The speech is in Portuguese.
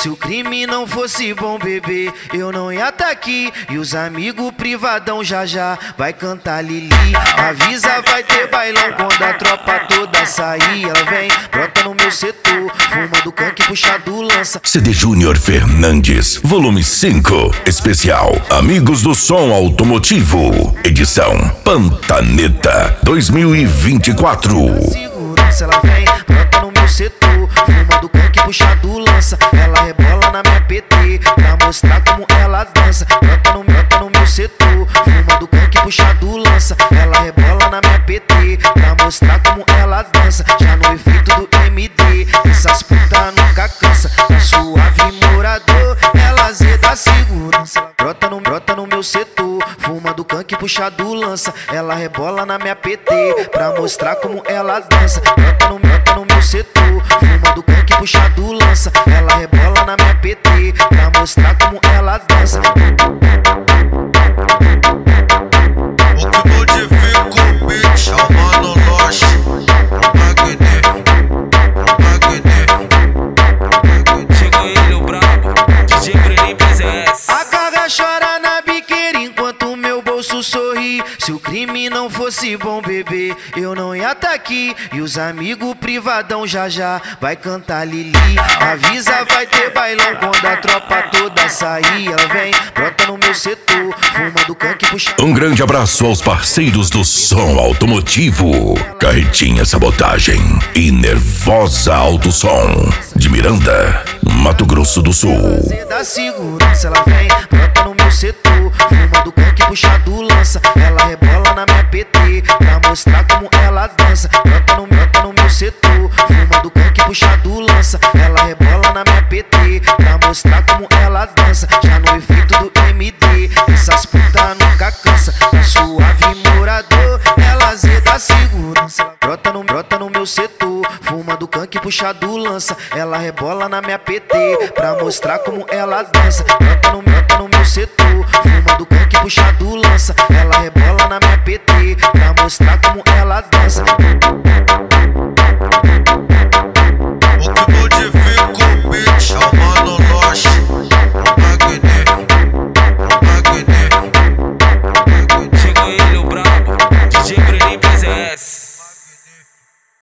Se o crime não fosse bom, bebê, eu não ia tá aqui. E os amigos privadão já já vai cantar Lili. Avisa, vai ter bailão quando a tropa toda sair. Ela vem, brota no meu setor, fumando canque, puxado lança. CD Júnior Fernandes, volume 5, especial Amigos do Som Automotivo, edição Pantaneta 2024. Segurança, ela vem, brota no meu setor, fumando canque, puxado lança. Ela rebola na minha PT, pra mostrar como ela dança. Brota no meu setor, fumando canque, puxado lança. Ela rebola na minha PT, pra mostrar como ela dança. Já no efeito do MD, essas putas nunca cansa. Suave morador, ela zeda segurança. Brota no meu setor, fumando canque, puxado lança. Ela rebola na minha PT, pra mostrar como ela dança. Brota no meu setor, fumando canque, puxado lança. Ela rebola na minha PT, pra mostrar como ela dança. O que modifica o beat é o Mano Loche, Chegou ele, o brabo, DJ Bruninho PZS. A carga chora na biqueira enquanto meu bolso sorri. Se o crime não fosse bom, bebê, eu não ia tá aqui. E os amigos privadão já já vai cantar Lili. Avisa, vai ter bailão quando a tropa toda sair. Ela vem, brota no meu setor, fumando canque, puxa. Um grande abraço aos parceiros do som automotivo, Carretinha Sabotagem e Nervosa Alto Som, de Miranda, Mato Grosso do Sul. Da segurança, ela vem, brota no meu setor, fumando canque, puxado lança. Ela rebola na minha PT, pra mostrar como ela dança. Brota no meu setor, fumando canque, puxado lança. Ela rebola na minha PT, pra mostrar como ela dança. Já no efeito do MD, essas putas nunca cansa. Suave morador, ela zeda segurança. Brota no meu setor, fumando canque, puxado lança. Ela rebola na minha PT, pra mostrar como ela dança. Brota no meu setor, fumando canque, puxado lança. Ela rebola na minha PT, pra mostrar como ela dança.